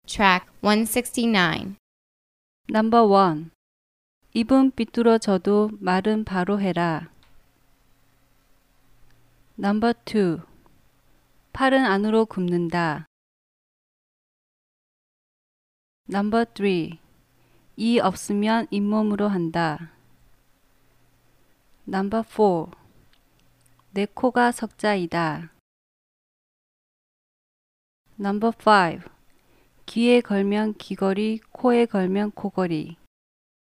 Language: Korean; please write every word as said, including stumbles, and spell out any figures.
Track one sixty-nine. Number one. 입은 삐뚤어져도 말은 바로 해라. Number two. 팔은 안으로 굽는다. Number three. 이 없으면 잇몸으로 한다. Number four. 내 코가 석자이다. Number five. 귀에 걸면 귀걸이, 코에 걸면 코걸이.